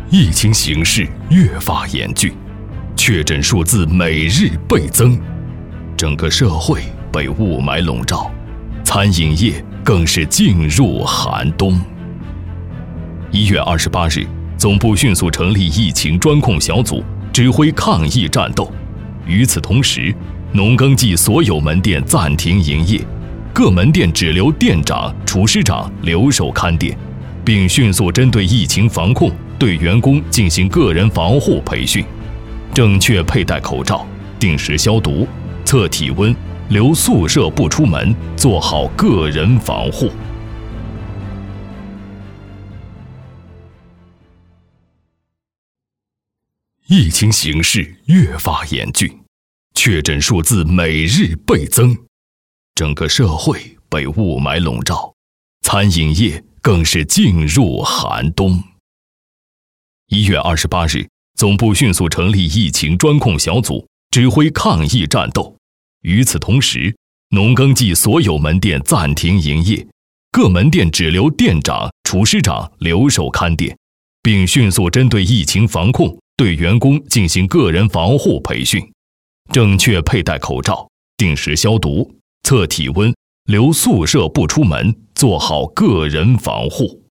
疫情形势越发严峻，确诊数字每日倍增，整个社会被雾霾笼罩，餐饮业更是进入寒冬。1月28日，总部迅速成立疫情专控小组，指挥抗疫战斗。与此同时，农耕季所有门店暂停营业，各门店只留店长、厨师长留守看店，并迅速针对疫情防控对员工进行个人防护培训，正确佩戴口罩，定时消毒，测体温，留宿舍不出门，做好个人防护。疫情形势越发严峻，确诊数字每日倍增，整个社会被雾霾笼罩，餐饮业更是进入寒冬。1月28日，总部迅速成立疫情专控小组，指挥抗疫战斗。与此同时，农耕季所有门店暂停营业，各门店只留店长、厨师长留守看店，并迅速针对疫情防控对员工进行个人防护培训，正确佩戴口罩，定时消毒，测体温，留宿舍不出门，做好个人防护。